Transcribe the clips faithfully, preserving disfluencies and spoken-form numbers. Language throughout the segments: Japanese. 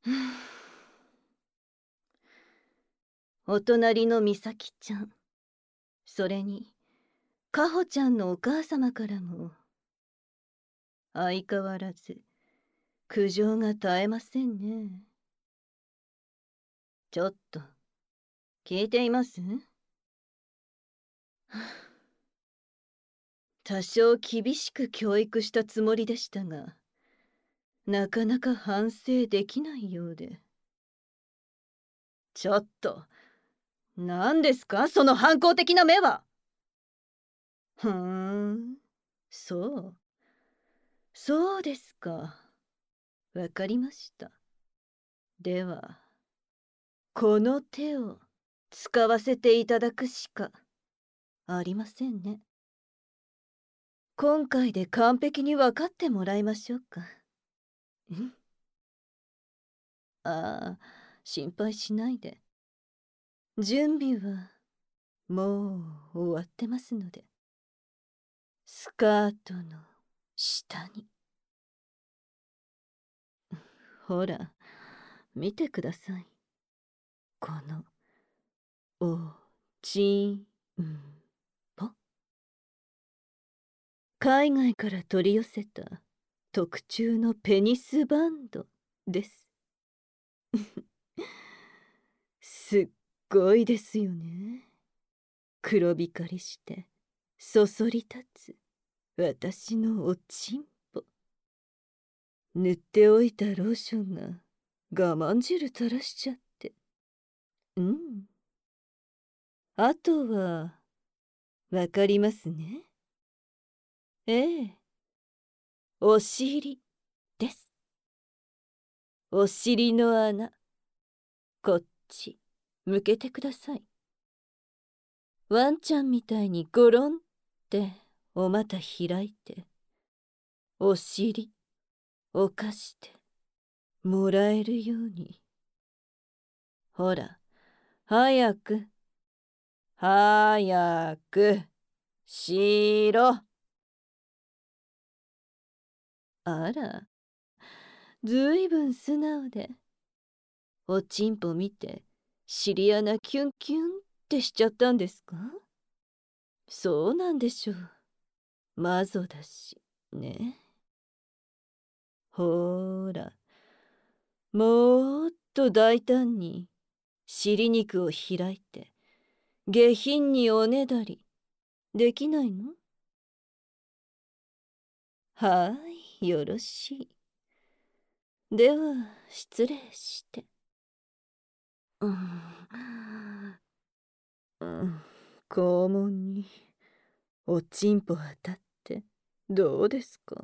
お隣の美咲ちゃん、それにかほちゃんのお母様からも相変わらず苦情が絶えませんね。ちょっと聞いています？多少厳しく教育したつもりでしたが、なかなか反省できないようで。ちょっと何ですかその反抗的な目は。ふーん、そうそうですか。わかりました。ではこの手を使わせていただくしかありませんね。今回で完璧に分かってもらいましょうか。んああ、心配しないで。準備はもう終わってますので。スカートの下に。ほら、見てください。このおちんぽ。海外から取り寄せた特注のペニスバンドです。すっごいですよね。黒光りしてそそり立つ私のおちんぽ。塗っておいたローションが我慢汁垂らしちゃって。うん。あとはわかりますね。ええ、お尻です。お尻の穴、こっち向けてください。ワンちゃんみたいにゴロンってお股開いて、お尻をかしてもらえるように。ほら、早く早くしろ。あら、ずいぶん素直で。おちんぽ見て尻穴キュンキュンってしちゃったんですか？そうなんでしょう。マゾだしね。ほーら、もっと大胆に尻肉を開いて下品におねだりできないの？はーい、よろしい。では失礼して。うん、うん、肛門におちんぽ当たってどうですか？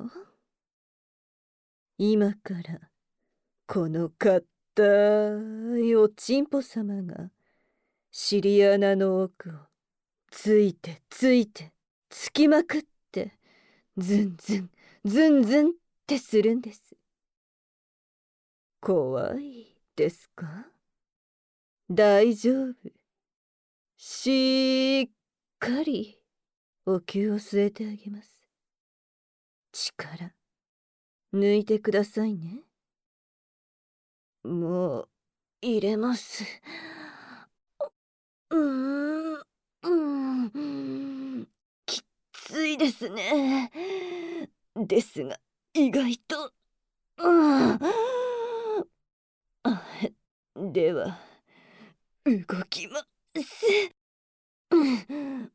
今からこのかったいおちんぽ様が尻穴の奥をついてついてつきまくってズンズンズンズンってするんです。怖いですか？大丈夫。しっかりお灸を据えてあげます。力抜いてくださいね。もう入れます。うーん、うーん、きついですね。ですが意外と、うん、あ、では動きます。うん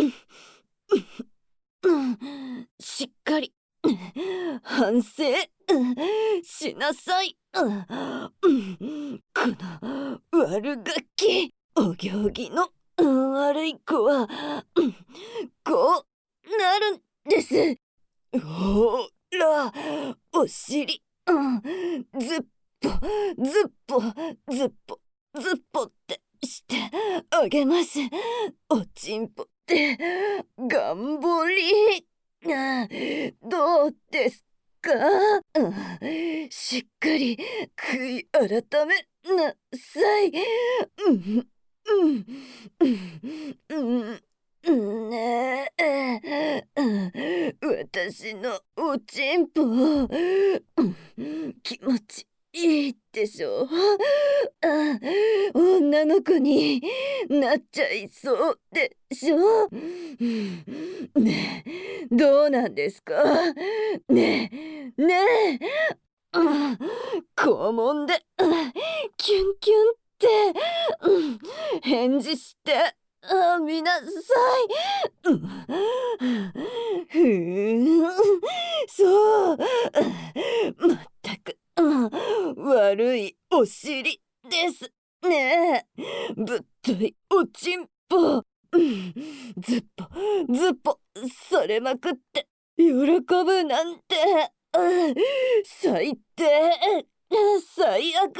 うんしっかり反省しなさい。うんこの悪ガキお行儀の悪い子はこうなるんです。ほらお尻ずっぽずっぽずっぽずっぽってしてあげます。おちんぽって頑張りあどうですか？うんしっかり悔い改めなさい。うんうんうんうんうんねえ、うん私のおちんぽ、うん気持ちいいでしょう。あ、女の子になっちゃいそうでしょ。ねえ、どうなんですか？ねえ、ねえ。うん、肛門で、うん、キュンキュンって、うん、返事して、あ、みなさい。うん、ふーん、そう、まったく、うん、悪いお尻ですね。ぶっといおちんぽ、うん、ずっぽずっぽされまくって喜ぶなんて、うん、最低、最悪、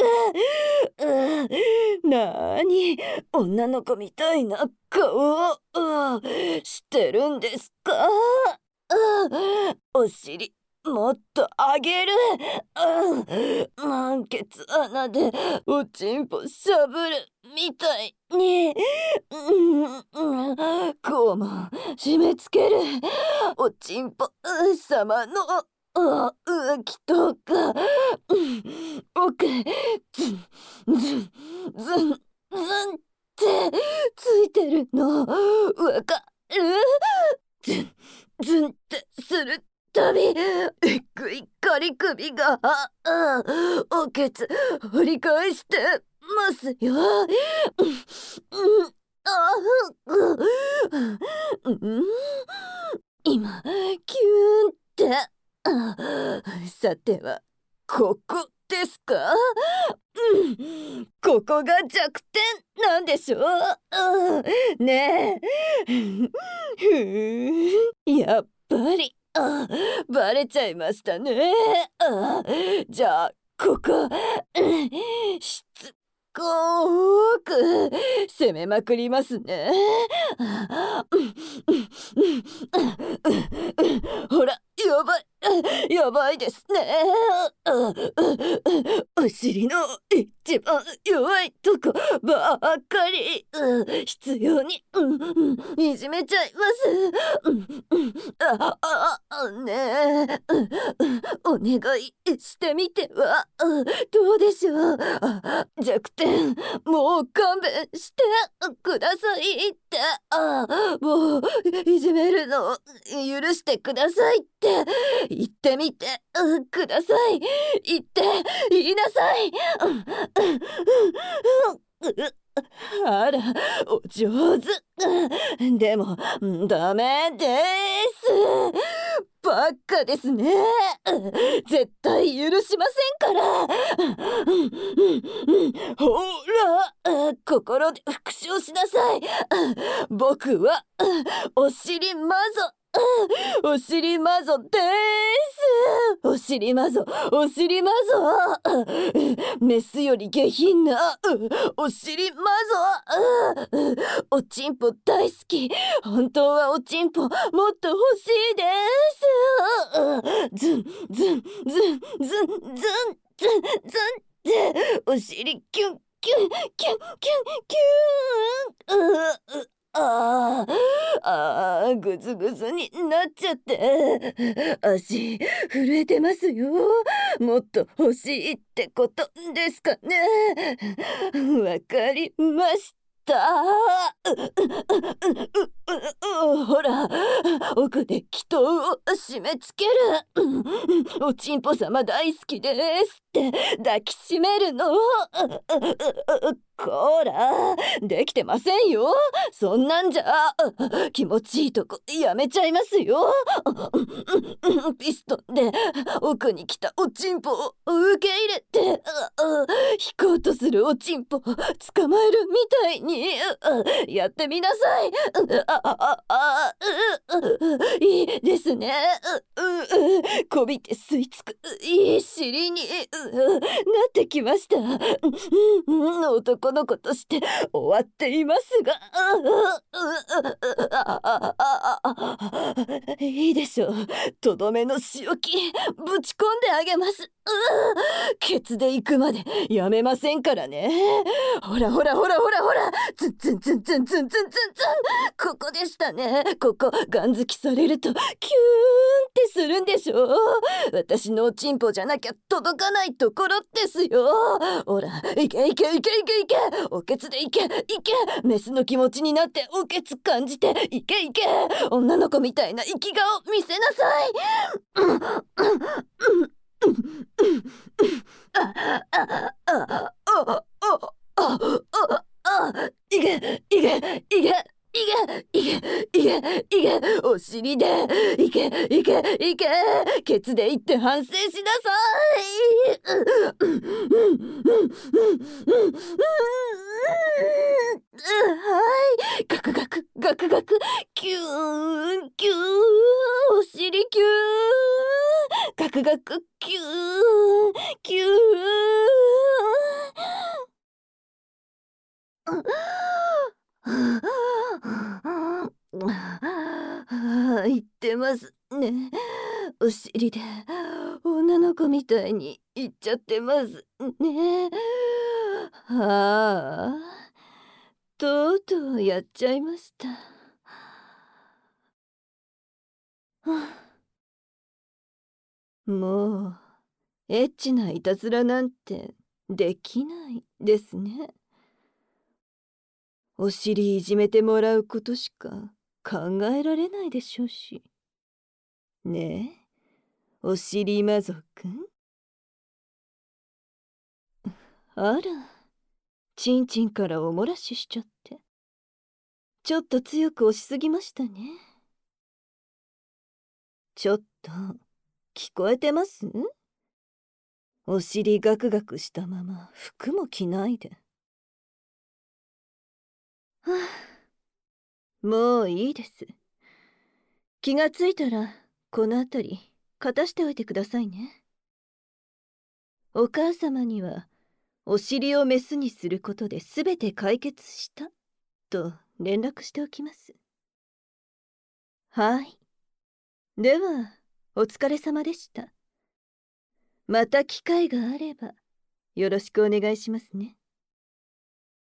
うん、なーに女の子みたいな顔を、うん、してるんですか？うん、お尻もっと上げる、うん、満血穴でおちんぽしゃぶるみたいに、うんうん、肛門締め付けるおちんぽ様のあ、浮気とか、うん、奥、ズン、ズン、ズン、ズンってついてるの、わかる？ズン、ズンってするたび、えっぐい仮首が、あ、おけつ掘り返してますよ。うん、うん、あ、うん、うん、今、キューンって、あ、さては、ここですか？うん、ここが弱点なんでしょう？うん、ねえ。ふーん、やっぱり、あ、バレちゃいましたね。あ、じゃあ、ここ、うん、しつこーく攻めまくりますね。あ、うん、うん、うん、うん、うん、ほら、やばい、やばいですね。あ、お尻の一番弱いとこばっかり、うん、必要に、うん、うん、いじめちゃいます。うん、うん、あ、あ、あ、ねえ、うん、うん、お願いしてみては、うん、どうでしょう。あ、弱点、もう勘弁してくださいって、あ、もういじめるの許してくださいって言ってみて、うん、ください。言って言いなさい。うん、うん、うん、うん、あら、お上手。でも、ダメです。バカですね。絶対許しませんから。うんうんうん、ほら、心で復唱しなさい。僕はお尻マゾ。お尻マゾです。お尻マゾ、お尻マゾ。メスより下品なお尻マゾ。おちんぽ大好き。本当はおちんぽもっと欲しいです。ズンズンズンズンズンズンズンズン。お尻キュンキュンキュンキュンキュン。ううあーあー、ぐずぐずになっちゃって足震えてますよ。もっと欲しいってことですかね。わかりました。ほら、奥で祈祷を締め付ける。おちんぽ様大好きですって抱きしめるの。こら、できてませんよ。そんなんじゃ気持ちいいとこやめちゃいますよ。ピストンで奥に来たおちんぽを受け入れて引こうとするおちんぽ捕まえるみたいにやってみなさい。あああいいですね。こびて吸い付くいい尻になってきました。男の子として終わっていますが、いいでしょう。とどめの仕置きぶち込んであげます。 ケツで行くまでやめませんからね。ほらほらほらほらほら、ツンツンツンツンツンツンツンツン、ここでしたね。ここガンづきされるとキューンってするんでしょ。私のおちんぽじゃなきゃ届かないところですよ。ほら、いけいけいけいけいけ、おケツでいけいけ、メスの気持ちになっておケツ感じていけいけ、女の子みたいな生き顔見せなさい。いけいけいけいけいけいけいけ、お尻でいけいけいけ、ケツで言って反省しなさい。はい、ガクガクガクガク、キューンキューン、お尻キューン、ガクガクキューンキューン。言ってますね。お尻で女の子みたいに言っちゃってますね。はあ、とうとうやっちゃいました。もうエッチないたずらなんてできないですね。お尻いじめてもらうことしか考えられないでしょうし。ねえ、お尻魔族。あら、ちんちんからおもらししちゃって。ちょっと強く押しすぎましたね。ちょっと、聞こえてます？お尻ガクガクしたまま服も着ないで。はあ、もういいです。気がついたらこの辺り片しておいてくださいね。お母様にはお尻をメスにすることで全て解決したと連絡しておきます。はい。ではお疲れ様でした。また機会があればよろしくお願いしますね。